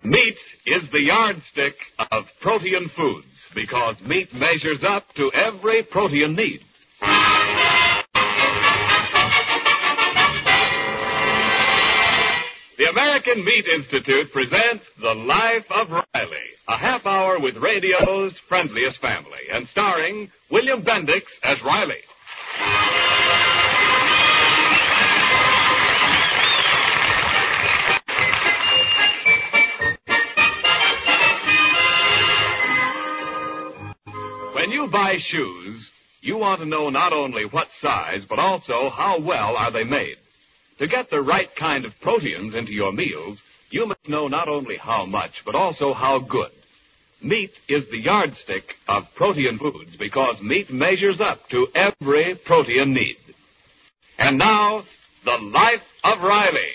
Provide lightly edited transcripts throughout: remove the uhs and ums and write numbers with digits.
Meat is the yardstick of protein foods because meat measures up to every protein need. The American Meat Institute presents The Life of Riley, a half hour with radio's friendliest family, and starring William Bendix as Riley. When you buy shoes, you want to know not only what size, but also how well are they made. To get the right kind of proteins into your meals, you must know not only how much, but also how good. Meat is the yardstick of protein foods because meat measures up to every protein need. And now, The Life of Riley.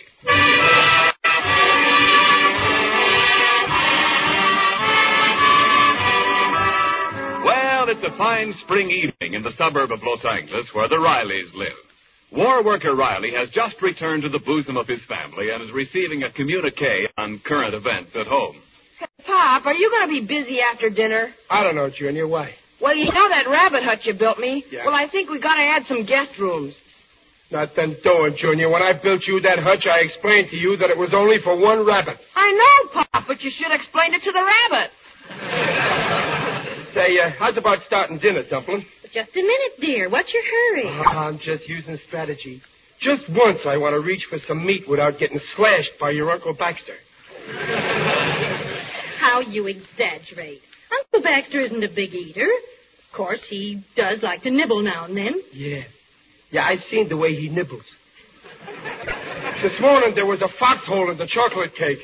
Well, it's a fine spring evening in the suburb of Los Angeles where the Rileys live. War worker Riley has just returned to the bosom of his family and is receiving a communique on current events at home. Hey, Pop, are you going to be busy after dinner? I don't know, Junior. Why? Well, you know that rabbit hut you built me? Yeah. Well, I think we got to add some guest rooms. Nothing doing, Junior. When I built you that hutch, I explained to you that it was only for one rabbit. I know, Pop, but you should have explained it to the rabbit. Say, how's about starting dinner, Dumpling? Just a minute, dear. What's your hurry? I'm just using strategy. Just once I want to reach for some meat without getting slashed by your Uncle Baxter. How you exaggerate. Uncle Baxter isn't a big eater. Of course, he does like to nibble now and then. Yeah, I seen the way he nibbles. This morning there was a foxhole in the chocolate cake.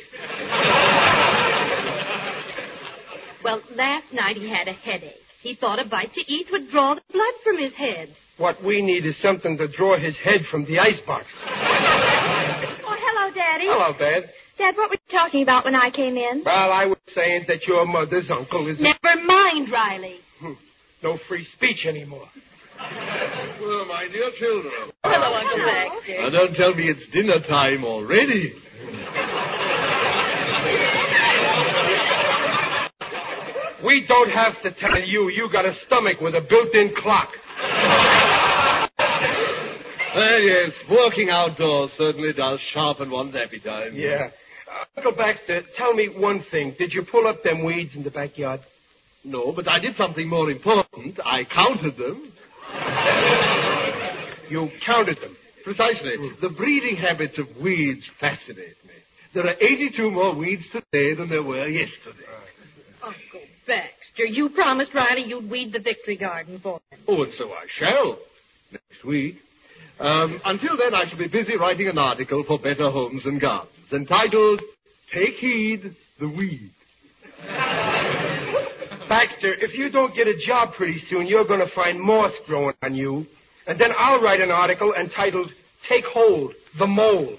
Well, last night he had a headache. He thought a bite to eat would draw the blood from his head. What we need is something to draw his head from the icebox. Oh, hello, Daddy. Hello, Dad. Dad, what were you talking about when I came in? Well, I was saying that your mother's uncle is... Never mind, Riley. No free speech anymore. Well, my dear children. Hello, Uncle Baxter. Now, don't tell me it's dinner time already. We don't have to tell you. You got a stomach with a built-in clock. Well, yes, working outdoors certainly does sharpen one's appetite. Yeah. Uncle Baxter, tell me one thing. Did you pull up them weeds in the backyard? No, but I did something more important. I counted them. You counted them? Precisely. The breeding habits of weeds fascinate me. There are 82 more weeds today than there were yesterday. Uncle Baxter, you promised Riley you'd weed the Victory Garden for him. Oh, and so I shall. Next week. Until then, I shall be busy writing an article for Better Homes and Gardens entitled, Take Heed, the Weed. Baxter, if you don't get a job pretty soon, you're going to find moss growing on you. And then I'll write an article entitled, Take Hold, the Mold.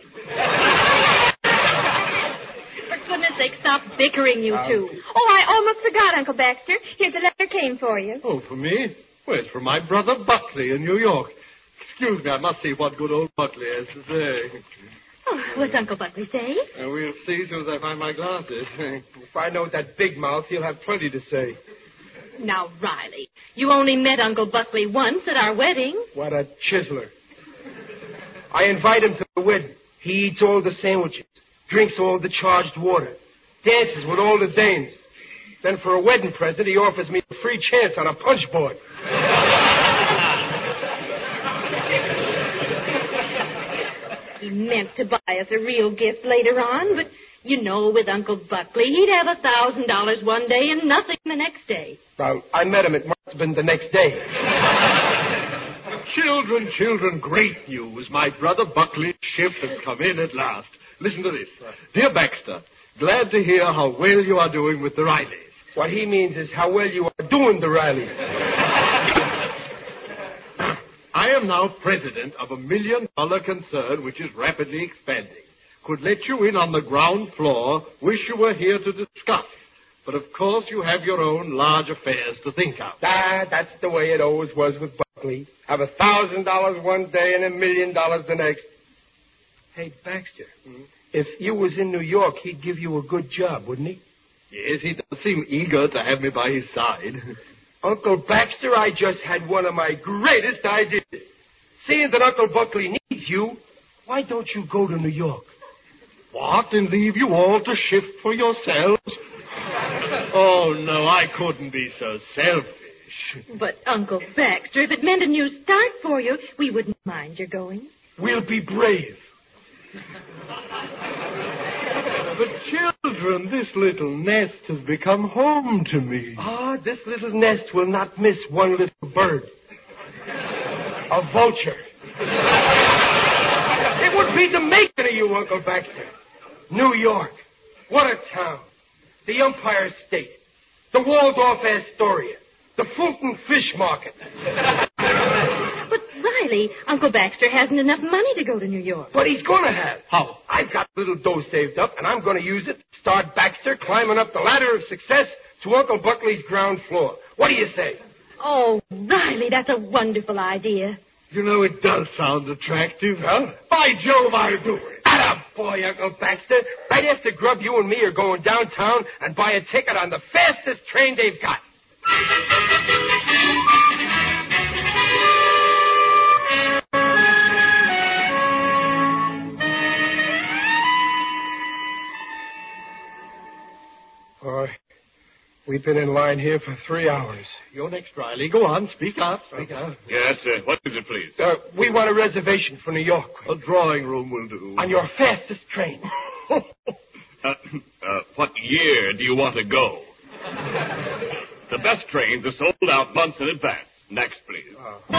For goodness sake, stop bickering, you two. Oh, I almost forgot, Uncle Baxter. Here's a letter came for you. Oh, for me? Well, it's from my brother Buckley in New York. Excuse me, I must see what good old Buckley has to say. Oh, what's Uncle Buckley say? We'll see as soon as I find my glasses. If I know that big mouth, he'll have plenty to say. Now, Riley, you only met Uncle Buckley once at our wedding. What a chiseler. I invite him to the wedding. He eats all the sandwiches, drinks all the charged water, dances with all the dames. Then for a wedding present, he offers me a free chance on a punch board. He meant to buy us a real gift later on, but, you know, with Uncle Buckley, he'd have $1,000 one day and nothing the next day. Well, I met him. It must have been the next day. Children, great news. My brother Buckley's shift has come in at last. Listen to this. Dear Baxter, glad to hear how well you are doing with the Rileys. What he means is how well you are doing, the Rileys. I am now president of $1 million concern which is rapidly expanding. Could let you in on the ground floor. Wish you were here to discuss. But, of course, you have your own large affairs to think of. That's the way it always was with Buckley. Have $1,000 one day and $1 million the next. Hey, Baxter, If you was in New York, he'd give you a good job, wouldn't he? Yes, he does seem eager to have me by his side. Uncle Baxter, I just had one of my greatest ideas. Seeing that Uncle Buckley needs you, why don't you go to New York? What, and leave you all to shift for yourselves? Oh, no, I couldn't be so selfish. But, Uncle Baxter, if it meant a new start for you, we wouldn't mind your going. We'll be brave. But, children, this little nest has become home to me. Ah, this little nest will not miss one little bird. A vulture. It would be the making of you, Uncle Baxter. New York. What a town. The Empire State. The Waldorf Astoria. The Fulton Fish Market. But, Riley, Uncle Baxter hasn't enough money to go to New York. But he's going to have. How? I've got a little dough saved up, and I'm going to use it to start Baxter climbing up the ladder of success to Uncle Buckley's ground floor. What do you say? Oh, Riley, that's a wonderful idea. You know, it does sound attractive. Huh? By Jove, I'll do it. Boy, Uncle Baxter. Right after Grub, you and me are going downtown and buy a ticket on the fastest train they've got. Boy, we've been in line here for 3 hours. You're next, Riley. Go on, speak up. Speak up. Yes, what is it, please? We want a reservation for New York. A drawing room will do. On your fastest train. What year do you want to go? The best trains are sold out months in advance. Next, please.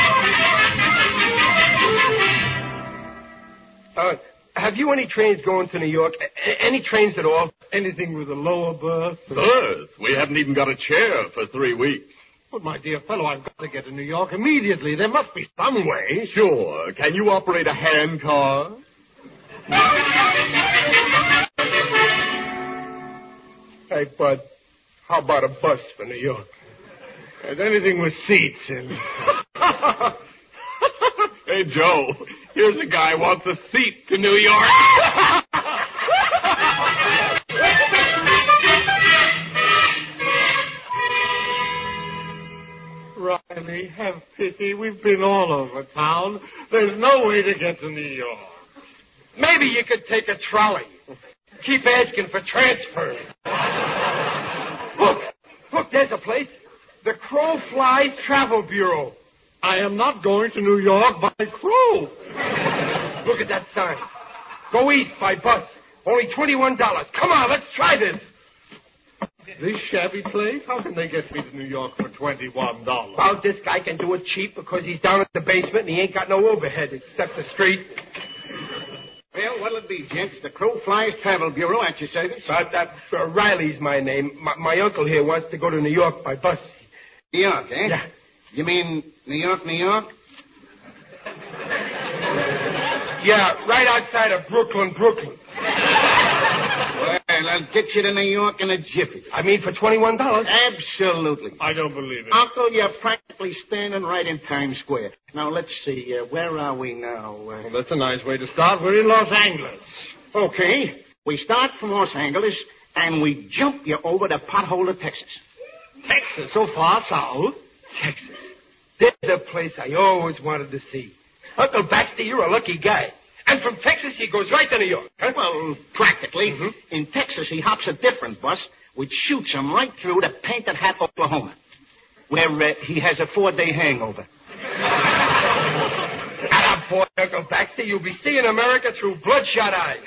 Have you any trains going to New York? Any trains at all? Anything with a lower berth? Berth? We haven't even got a chair for 3 weeks. But, my dear fellow, I've got to get to New York immediately. There must be some way. Sure. Can you operate a hand car? Hey, Bud, how about a bus for New York? There's anything with seats in. Hey, Joe, here's a guy who wants a seat to New York. Riley, have pity. We've been all over town. There's no way to get to New York. Maybe you could take a trolley. Keep asking for transfers. Look, there's a place. The Crow Flies Travel Bureau. I am not going to New York by crow. Look at that sign. Go east by bus. Only $21. Come on, let's try this. This shabby place? How can they get me to New York for $21? Well, this guy can do it cheap because he's down in the basement and he ain't got no overhead except the street. Well, what'll it be, gents? The Crow Flies Travel Bureau at your service. Riley's my name. My uncle here wants to go to New York by bus. New York, eh? Yeah. You mean New York, New York? Yeah, right outside of Brooklyn. Well, I'll get you to New York in a jiffy. I mean for $21. Absolutely. I don't believe it. Uncle, you're practically standing right in Times Square. Now, let's see. Where are we now? Well, that's a nice way to start. We're in Los Angeles. Okay. We start from Los Angeles, and we jump you over to Potholder, Texas. Texas, so far south. Texas. There's a place I always wanted to see. Uncle Baxter, you're a lucky guy. And from Texas, he goes right to New York. Huh? Well, practically. Mm-hmm. In Texas, he hops a different bus, which shoots him right through to Painted Hat, Oklahoma, where he has a 4-day hangover. Boy, Uncle Baxter, you'll be seeing America through bloodshot eyes.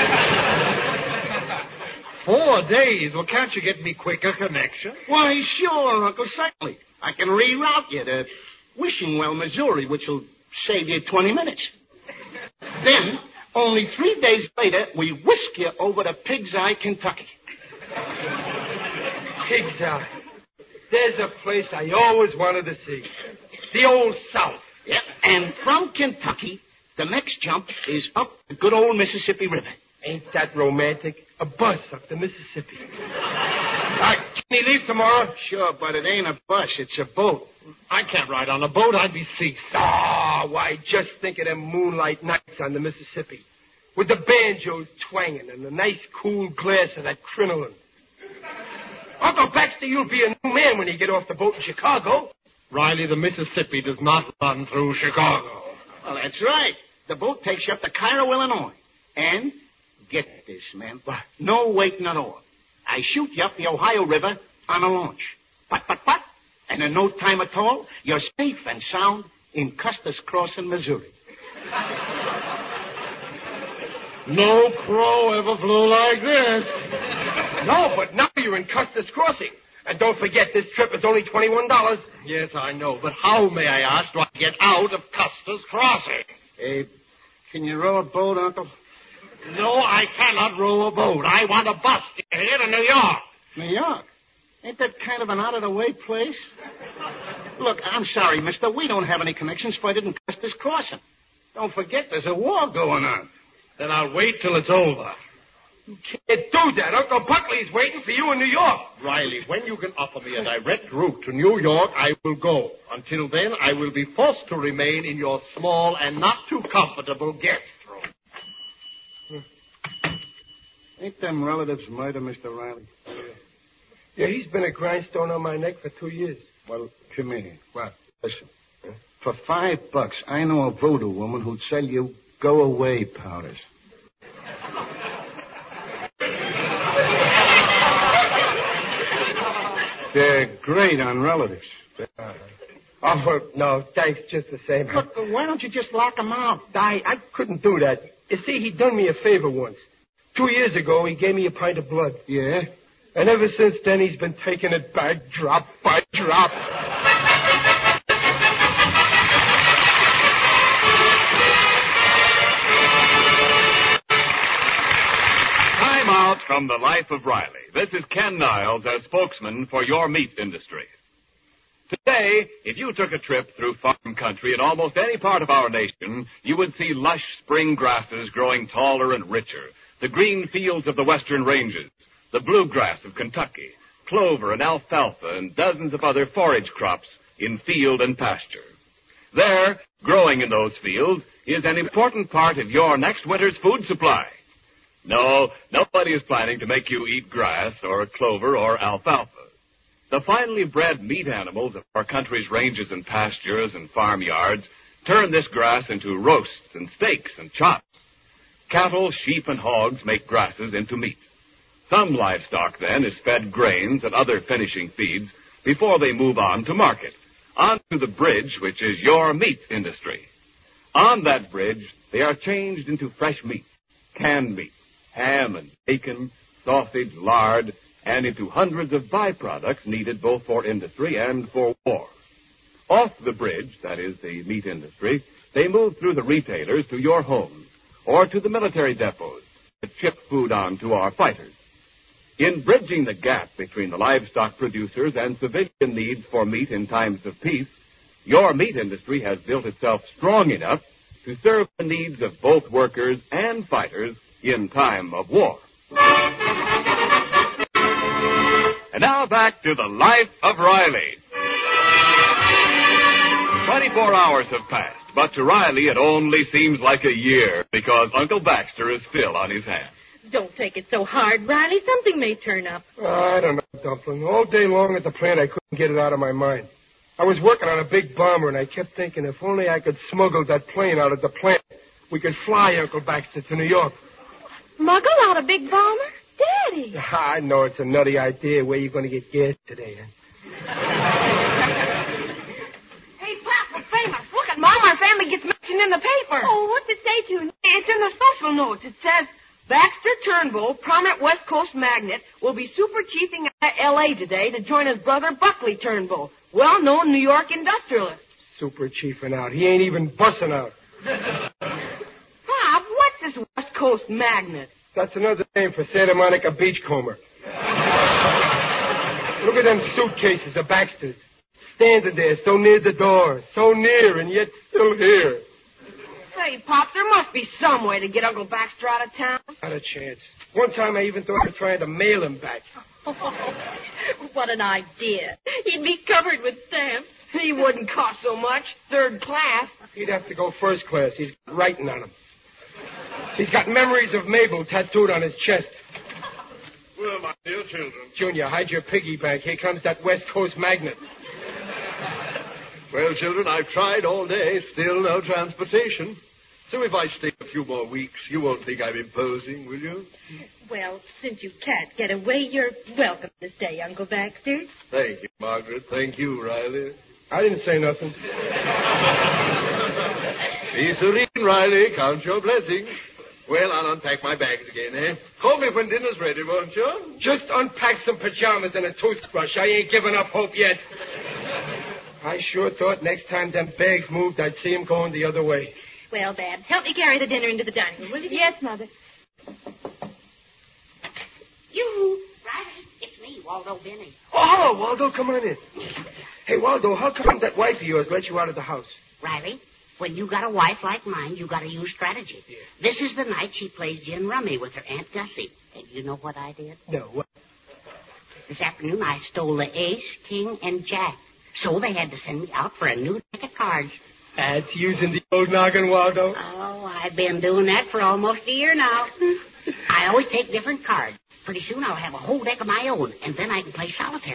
4 days? Well, can't you get me quicker connection? Why, sure, Uncle, certainly. I can reroute you to Wishing Well, Missouri, which will save you 20 minutes. Then, only 3 days later, we whisk you over to Pig's Eye, Kentucky. Pig's Eye. There's a place I always wanted to see. The Old South. Yep, and from Kentucky, the next jump is up the good old Mississippi River. Ain't that romantic? A bus up the Mississippi. Can he leave tomorrow? Sure, but it ain't a bus, it's a boat. I can't ride on a boat. I'd be seasick. Why, just think of them moonlight nights on the Mississippi. with the banjos twanging and a nice cool glass of that crinoline. Uncle Baxter, you'll be a new man when you get off the boat in Chicago. Riley, the Mississippi does not run through Chicago. Well, that's right. The boat takes you up to Cairo, Illinois. And, get this, man, no waiting at all. I shoot you up the Ohio River on a launch. But, and in no time at all, you're safe and sound in Custis Crossing, Missouri. No crow ever flew like this. No, but now you're in Custis Crossing. And don't forget, this trip is only $21. Yes, I know, but how, may I ask, do I get out of Custis Crossing? Hey, can you row a boat, Uncle? No, I cannot row a boat. I want a bus here to New York. New York? Ain't that kind of an out-of-the-way place? Look, I'm sorry, mister. We don't have any connections for it in Custis Crossing. Don't forget, there's a war going on. Then I'll wait till it's over. You can't do that. Uncle Buckley's waiting for you in New York. Riley, when you can offer me a direct route to New York, I will go. Until then, I will be forced to remain in your small and not too comfortable guest room. Ain't them relatives murder, Mr. Riley? Yeah, he's been a grindstone on my neck for 2 years. Well, come here. What? Listen. For $5, I know a voodoo woman who'd sell you go-away powders. They're great on relatives. Oh, no, thanks just the same. Look, why don't you just lock them out? I couldn't do that. You see, he done me a favor once. 2 years ago, he gave me a pint of blood. Yeah? And ever since then, he's been taking it back drop by drop. Time out from the life of Riley. This is Ken Niles as spokesman for your meat industry. Today, if you took a trip through farm country in almost any part of our nation, you would see lush spring grasses growing taller and richer, the green fields of the western ranges, the bluegrass of Kentucky, clover and alfalfa, and dozens of other forage crops in field and pasture. There, growing in those fields, is an important part of your next winter's food supply. No, nobody is planning to make you eat grass or clover or alfalfa. The finely bred meat animals of our country's ranges and pastures and farmyards turn this grass into roasts and steaks and chops. Cattle, sheep, and hogs make grasses into meat. Some livestock, then, is fed grains and other finishing feeds before they move on to market, onto the bridge, which is your meat industry. On that bridge, they are changed into fresh meat, canned meat, ham and bacon, sausage, lard, and into hundreds of byproducts needed both for industry and for war. Off the bridge, that is the meat industry, they move through the retailers to your homes or to the military depots that ship food on to our fighters. In bridging the gap between the livestock producers and civilian needs for meat in times of peace, your meat industry has built itself strong enough to serve the needs of both workers and fighters in time of war. And now back to the life of Riley. 24 hours have passed, but to Riley it only seems like a year because Uncle Baxter is still on his hands. Don't take it so hard, Riley. Something may turn up. I don't know, Dumpling. All day long at the plant, I couldn't get it out of my mind. I was working on a big bomber, and I kept thinking if only I could smuggle that plane out of the plant, we could fly Uncle Baxter to New York. Smuggle out a big bomber? Daddy! I know it's a nutty idea. Where you going to get gas today, huh? Hey, Pop, we're famous. Look at Mom. Our family gets mentioned in the paper. Oh, what's it say to? It's in the social notes. It says, Baxter Turnbull, prominent West Coast magnate, will be super chiefing at L.A. today to join his brother Buckley Turnbull, well-known New York industrialist. Super chiefing out. He ain't even bussing out. Pop, what's this West Coast magnate? That's another name for Santa Monica beachcomber. Look at them suitcases of Baxter's. Standing there so near the door. So near and yet still here. Say, Pop, there must be some way to get Uncle Baxter out of town. Not a chance. One time I even thought of trying to mail him back. What an idea. He'd be covered with stamps. He wouldn't cost so much. Third class. He'd have to go first class. He's got writing on him. He's got memories of Mabel tattooed on his chest. Well, my dear children. Junior, hide your piggy bank. Here comes that West Coast magnet. Well, children, I've tried all day. Still no transportation. So if I stay a few more weeks, you won't think I'm imposing, will you? Well, since you can't get away, you're welcome to stay, Uncle Baxter. Thank you, Margaret. Thank you, Riley. I didn't say nothing. Be serene, Riley. Count your blessings. Well, I'll unpack my bags again, eh? Call me when dinner's ready, won't you? Just unpack some pajamas and a toothbrush. I ain't given up hope yet. I sure thought next time them bags moved, I'd see 'em going the other way. Well, Babs, help me carry the dinner into the dining room, will you? Yes, Mother. You, Riley, it's me, Waldo Benny. Oh, hello, Waldo. Come on in. Hey, Waldo, how come that wife of yours let you out of the house? Riley, when you got a wife like mine, you got to use strategy. Yeah. This is the night she plays gin rummy with her Aunt Gussie. And you know what I did? No, what? This afternoon, I stole the ace, king, and jack. So they had to send me out for a new deck of cards. That's using the old noggin, Waldo. Oh, I've been doing that for almost a year now. I always take different cards. Pretty soon I'll have a whole deck of my own, and then I can play solitaire.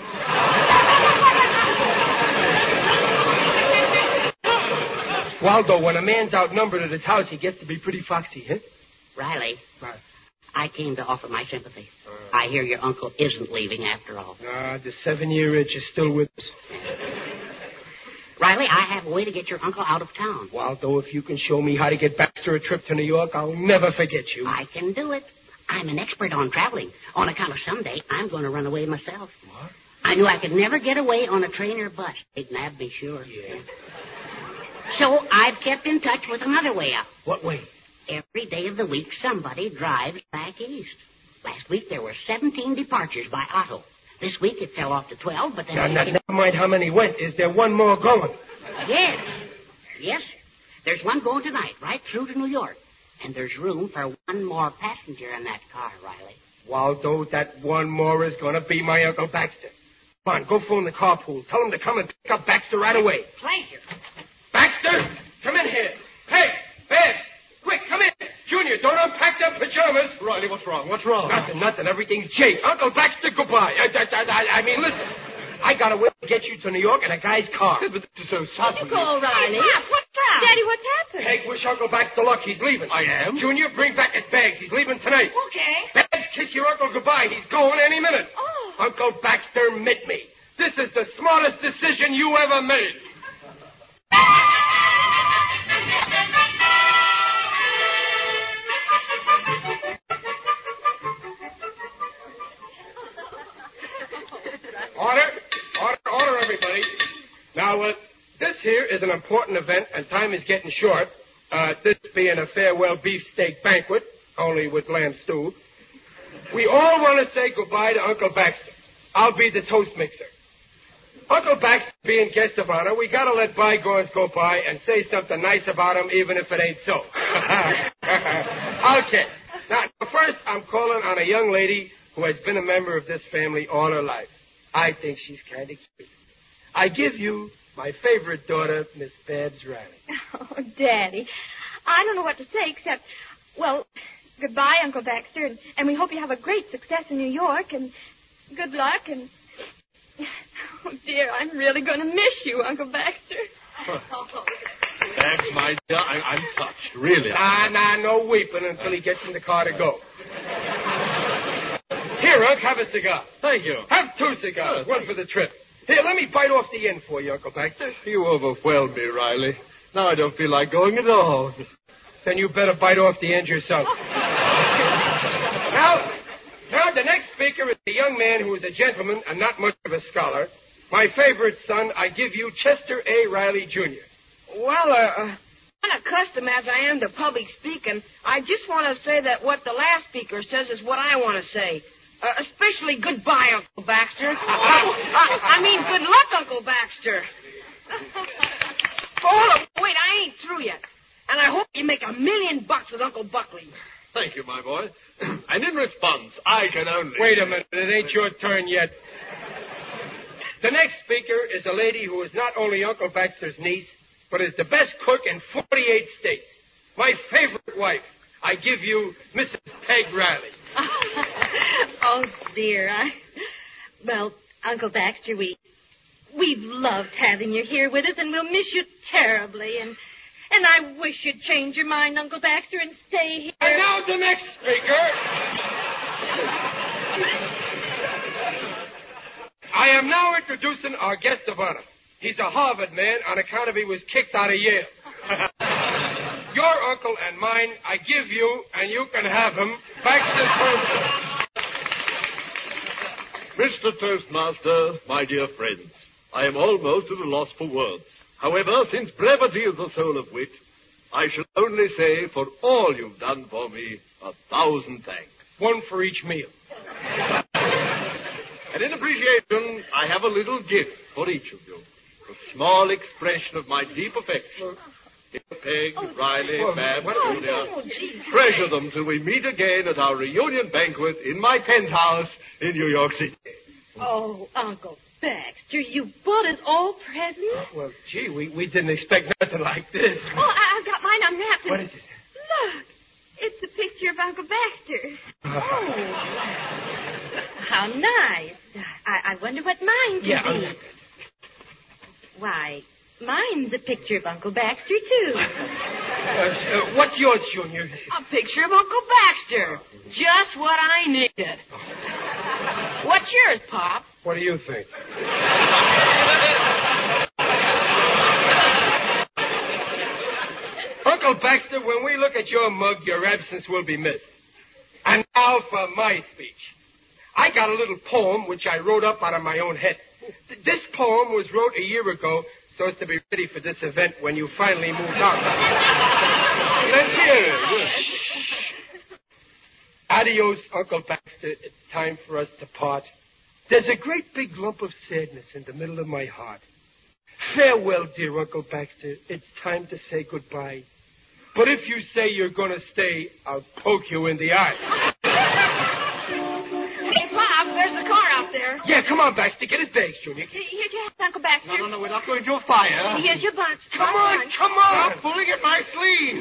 Waldo, when a man's outnumbered at his house, he gets to be pretty foxy, huh? Riley, What? I came to offer my sympathy. I hear your uncle isn't leaving after all. The 7-year itch is still with us. Riley, I have a way to get your uncle out of town. Waldo, if you can show me how to get Baxter a trip to New York, I'll never forget you. I can do it. I'm an expert on traveling. On account of someday, I'm going to run away myself. What? I knew I could never get away on a train or bus. They'd nab me, sure. Yeah. So I've kept in touch with another way out. What way? Every day of the week, somebody drives back east. Last week, there were 17 departures by auto. This week, it fell off to 12, but then... Never mind how many went. Is there one more going? Yes. Yes, sir. There's one going tonight, right through to New York. And there's room for one more passenger in that car, Riley. Waldo, that one more is going to be my Uncle Baxter. Come on, go phone the carpool. Tell him to come and pick up Baxter right away. Pleasure. Baxter, come in here. Hey, Babs, quick, come in. Junior, don't unpack them pajamas. Riley, what's wrong? What's wrong? Nothing. Everything's jake. Uncle Baxter, goodbye. I mean, listen. I got a way to get you to New York in a guy's car. But this is so sudden. You go, Riley. What's that? Daddy, what's happened? Peg, wish Uncle Baxter luck. He's leaving. I am? Junior, bring back his bags. He's leaving tonight. Okay. Babs, kiss your uncle goodbye. He's going any minute. Oh. Uncle Baxter, meet me. This is the smartest decision you ever made. Order, everybody. Now, this here is an important event, and time is getting short. This being a farewell beefsteak banquet, only with lamb stew. We all want to say goodbye to Uncle Baxter. I'll be the toast mixer. Uncle Baxter being guest of honor, we got to let bygones go by and say something nice about him, even if it ain't so. Okay. Now, first, I'm calling on a young lady who has been a member of this family all her life. I think she's kind of cute. I give you my favorite daughter, Miss Babs Riley. Oh, Daddy. I don't know what to say except, well, goodbye, Uncle Baxter, and we hope you have a great success in New York, and good luck, and... Oh, dear, I'm really going to miss you, Uncle Baxter. Babs, my dear, I'm touched, really. No weeping until he gets in the car to go. Here, Unc, have a cigar. Thank you. Have 2 cigars, one for the trip. Here, let me bite off the end for you, Uncle Baxter. You overwhelm me, Riley. Now I don't feel like going at all. Then you better bite off the end yourself. Now, the next speaker is a young man who is a gentleman and not much of a scholar. My favorite son, I give you Chester A. Riley, Jr. Well, kind of accustomed as I am to public speaking, I just want to say that what the last speaker says is what I want to say. Especially goodbye, Uncle Baxter. I mean, good luck, Uncle Baxter. Hold on, wait, I ain't through yet. And I hope you make $1 million with Uncle Buckley. Thank you, my boy. And in response, I can only... Wait a minute, it ain't your turn yet. The next speaker is a lady who is not only Uncle Baxter's niece, but is the best cook in 48 states. My favorite wife. I give you Mrs. Peg Riley. Oh, dear. Well, Uncle Baxter, we've loved having you here with us, and we'll miss you terribly. And I wish you'd change your mind, Uncle Baxter, and stay here. And now the next speaker. I am now introducing our guest of honor. He's a Harvard man on account of he was kicked out of Yale. Your uncle and mine, I give you, and you can have him, Baxter Toastmaster. Mr. Toastmaster, my dear friends, I am almost at a loss for words. However, since brevity is the soul of wit, I shall only say for all you've done for me, 1,000 thanks. One for each meal. And in appreciation, I have a little gift for each of you. A small expression of my deep affection. Here, Peg, Riley, Babs, Julia. Treasure them till we meet again at our reunion banquet in my penthouse in New York City. Oh, Uncle Baxter, you bought us all presents? Well, gee, we didn't expect nothing like this. Oh, I've got mine unwrapped. What is it? Look, it's a picture of Uncle Baxter. Oh, how nice. I wonder what mine could be. Why, mine's a picture of Uncle Baxter, too. What's yours, Junior? A picture of Uncle Baxter. Just what I needed. What's yours, Pop? What do you think? Uncle Baxter, when we look at your mug, your absence will be missed. And now for my speech. I got a little poem which I wrote up out of my own head. This poem was wrote a year ago so as to be ready for this event when you finally moved out. Let's hear it. Adios, Uncle Baxter. It's time for us to part. There's a great big lump of sadness in the middle of my heart. Farewell, dear Uncle Baxter. It's time to say goodbye. But if you say you're going to stay, I'll poke you in the eye. Hey, Pop, there's the car out there. Yeah, come on, Baxter. Get his bags, Junior. Here's your hat, Uncle Baxter. No, we're not going to a fire. Here's your box. Come on. I'm pulling at my sleeve.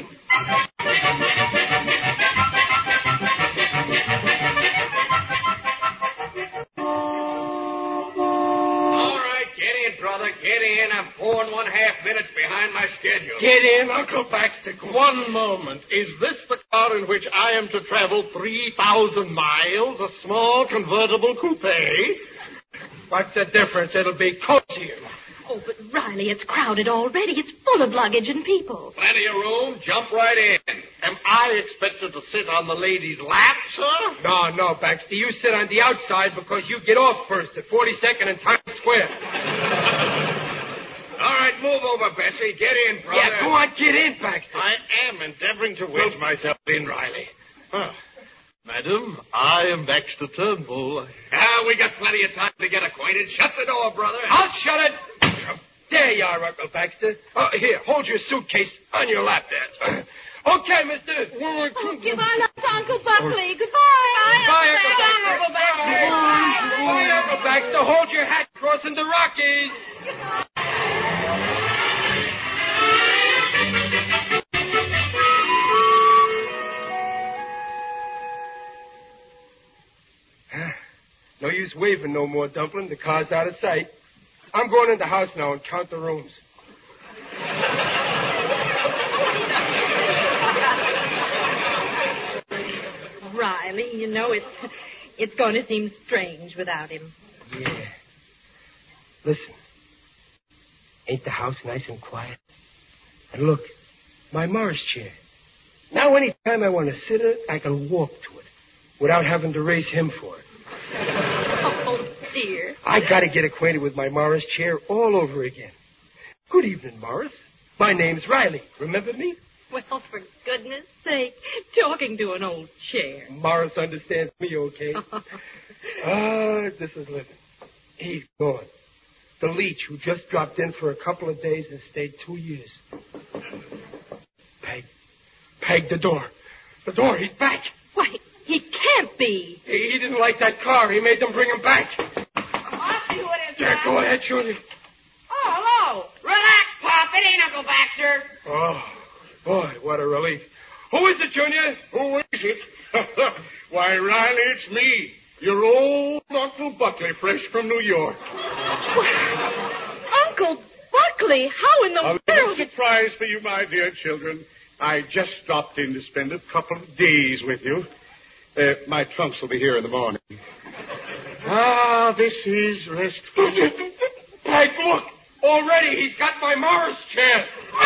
All right, get in, brother. Get in. I'm 4.5 minutes behind my schedule. Get in, Uncle Baxter. One moment. Is this the car in which I am to travel 3,000 miles? A small convertible coupe? What's the difference? It'll be cozier. Oh, but Riley, it's crowded already. It's full of luggage and people. Plenty of room. Jump right in. Am I expected to sit on the lady's lap, sir? No, Baxter. You sit on the outside because you get off first at 42nd and Times Square. All right, move over, Bessie. Get in, brother. Yeah, go on, get in, Baxter. I am endeavoring to wedge myself in, Riley. Madam, I am Baxter Turnbull. We got plenty of time to get acquainted. Shut the door, brother. I'll shut it. There you are, Uncle Baxter. Here, hold your suitcase on your lap there. Okay, mister. Oh, give our love to Uncle Buckley. Goodbye. Bye, Uncle Baxter. Uncle Baxter. Bye, Uncle Baxter. Hold your hat crossing the Rockies. No use waving no more, Dumpling. The car's out of sight. I'm going in the house now and count the rooms. Riley, you know, it's going to seem strange without him. Yeah. Listen. Ain't the house nice and quiet? And look, my Morris chair. Now any time I want to sit in it, I can walk to it without having to race him for it. Oh, dear. I got to get acquainted with my Morris chair all over again. Good evening, Morris. My name's Riley. Remember me? Well, for goodness sake, talking to an old chair. Morris understands me, okay? This is living. He's gone. The leech who just dropped in for a couple of days and stayed 2 years. Peg, the door. The door, he's back. Why, he can't be. He didn't like that car. He made them bring him back. I'll see what it is. Yeah, go ahead, Junior. Oh, hello. Relax, Pop. It ain't Uncle Baxter. Oh, boy, what a relief. Who is it, Junior? Who is it? Why, Riley, it's me. Your old Uncle Buckley, fresh from New York. Uncle Buckley, how in the A world? little surprise for you, my dear children. I just stopped in to spend a couple of days with you. My trunks will be here in the morning. Ah, this is restful. Pike, look! Already he's got my Morris chair.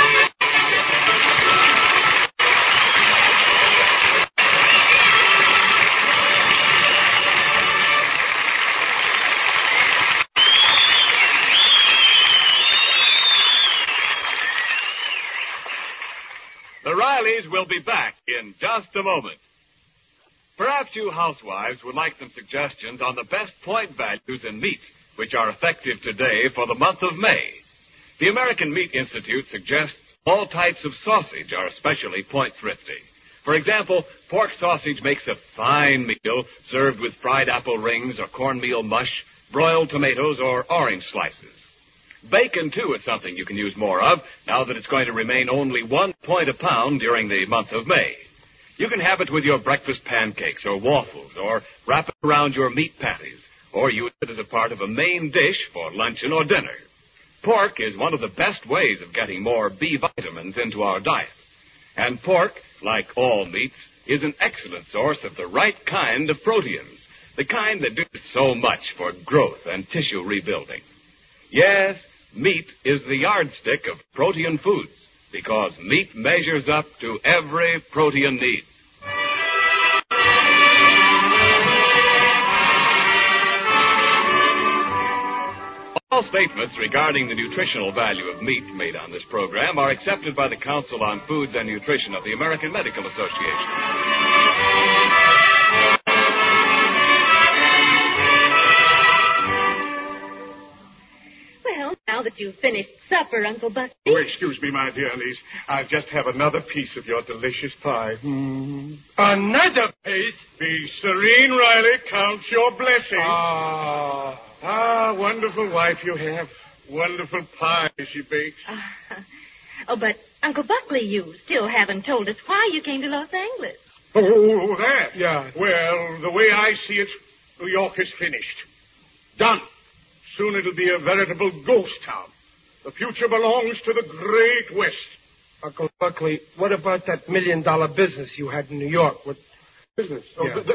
The Rileys will be back in just a moment. Perhaps you housewives would like some suggestions on the best point values in meat, which are effective today for the month of May. The American Meat Institute suggests all types of sausage are especially point thrifty. For example, pork sausage makes a fine meal served with fried apple rings or cornmeal mush, broiled tomatoes, or orange slices. Bacon, too, is something you can use more of now that it's going to remain only 1 point a pound during the month of May. You can have it with your breakfast pancakes or waffles, or wrap it around your meat patties, or use it as a part of a main dish for luncheon or dinner. Pork is one of the best ways of getting more B vitamins into our diet. And pork, like all meats, is an excellent source of the right kind of proteins, the kind that do so much for growth and tissue rebuilding. Yes, meat is the yardstick of protein foods, because meat measures up to every protein need. All statements regarding the nutritional value of meat made on this program are accepted by the Council on Foods and Nutrition of the American Medical Association. Well, now that you've finished supper, Uncle Buckley. Oh, excuse me, my dear niece. I'll just have another piece of your delicious pie. Another piece? Be serene, Riley. Count your blessings. Wonderful wife you have. Wonderful pie she bakes. But, Uncle Buckley, you still haven't told us why you came to Los Angeles. Oh, that? Yeah. Well, the way I see it, New York is finished. Done. Soon it'll be a veritable ghost town. The future belongs to the Great West. Uncle Buckley, what about that $1 million business you had in New York? What business? Yeah. Yes.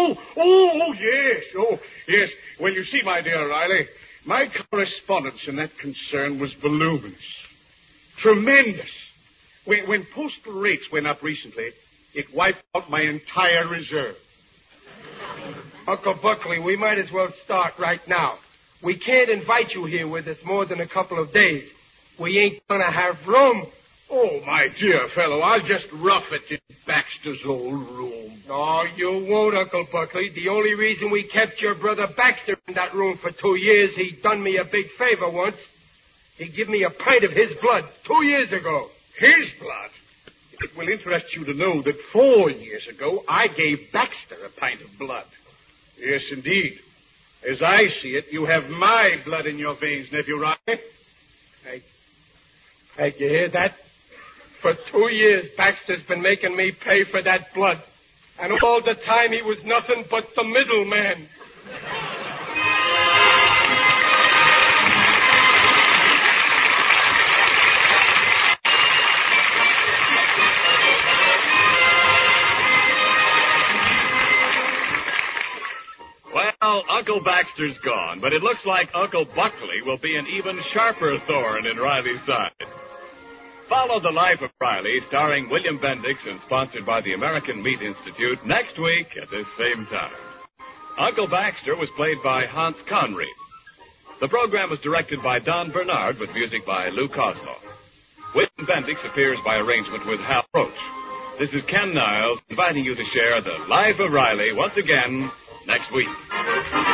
Yes. Well, you see, my dear Riley, my correspondence in that concern was voluminous. Tremendous. When postal rates went up recently, it wiped out my entire reserve. Uncle Buckley, we might as well start right now. We can't invite you here with us more than a couple of days. We ain't gonna have room. Oh, my dear fellow, I'll just rough it in Baxter's old room. No, you won't, Uncle Buckley. The only reason we kept your brother Baxter in that room for 2 years, he done me a big favor once. He give me a pint of his blood 2 years ago. His blood? It will interest you to know that 4 years ago, I gave Baxter a pint of blood. Yes, indeed. As I see it, you have my blood in your veins, nephew Riley. Hey, you hear that? For 2 years, Baxter's been making me pay for that blood. And all the time, he was nothing but the middleman. Well, Uncle Baxter's gone, but it looks like Uncle Buckley will be an even sharper thorn in Riley's side. Follow The Life of Riley, starring William Bendix and sponsored by the American Meat Institute, next week at this same time. Uncle Baxter was played by Hans Conried. The program was directed by Don Bernard with music by Lou Kozloff. William Bendix appears by arrangement with Hal Roach. This is Ken Niles inviting you to share The Life of Riley once again next week.